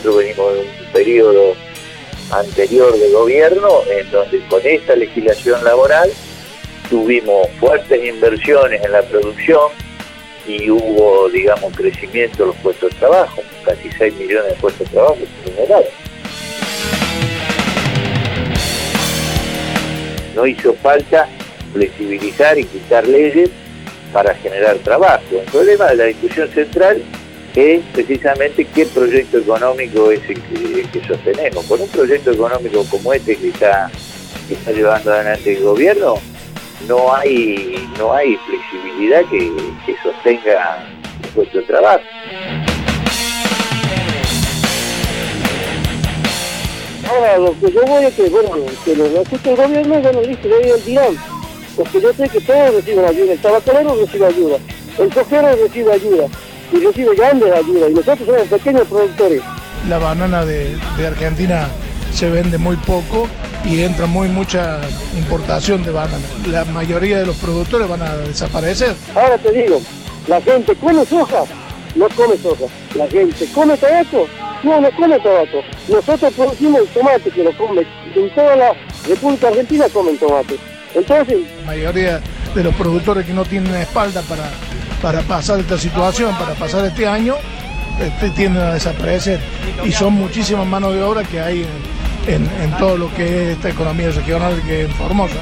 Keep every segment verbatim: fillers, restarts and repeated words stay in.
nosotros venimos de un periodo anterior de gobierno en donde con esta legislación laboral tuvimos fuertes inversiones en la producción y hubo, digamos, crecimiento de los puestos de trabajo, casi seis millones de puestos de trabajo generados. No hizo falta flexibilizar y quitar leyes para generar trabajo. El problema de la discusión central es precisamente qué proyecto económico es el que, el que sostenemos. Con un proyecto económico como este que está, que está llevando adelante el gobierno, no hay no hay flexibilidad que, que sostenga el puesto de trabajo. Ahora, lo que yo voy a que, bueno, que lo ajuste el gobierno, bueno, listo, le doy el tirón. Porque yo sé que todos reciben ayuda, el tabacalero recibe ayuda, el cojero recibe ayuda, y recibe grandes ayudas, y nosotros somos pequeños productores. La banana de, de Argentina se vende muy poco y entra muy mucha importación de banana. La mayoría de los productores van a desaparecer. Ahora te digo, la gente come soja, no come soja. La gente come tabaco, no, no come tabaco. Nosotros producimos tomate que lo comen, en toda la República Argentina comen tomate. Entonces, la mayoría de los productores que no tienen espalda para, para pasar esta situación, para pasar este año, este, tienden a desaparecer. Y son muchísimas manos de obra que hay en, en, en todo lo que es esta economía regional que es en Formosa.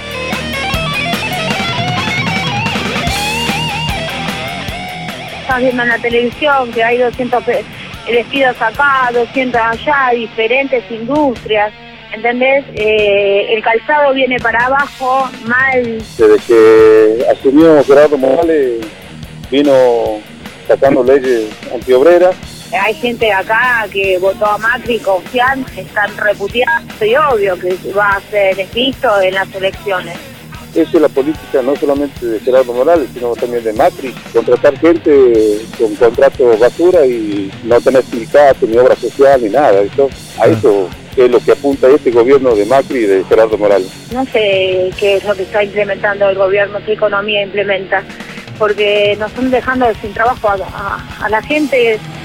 Estás viendo en la televisión que hay doscientos despidos acá, doscientos allá, diferentes industrias. ¿Entendés? Eh, el calzado viene para abajo, mal. Desde que asumió Gerardo Morales, vino sacando leyes antiobreras. Hay gente acá que votó a Macri confiando, están repudiando y obvio que va a ser visto en las elecciones. Esa es la política no solamente de Gerardo Morales, sino también de Macri. Contratar gente con contratos basura y no tener sindicato, ni obra social, ni nada. Eso, a eso es lo que apunta este gobierno de Macri y de Gerardo Morales. No sé qué es lo que está implementando el gobierno, qué economía implementa, porque nos están dejando sin trabajo a, a, a la gente.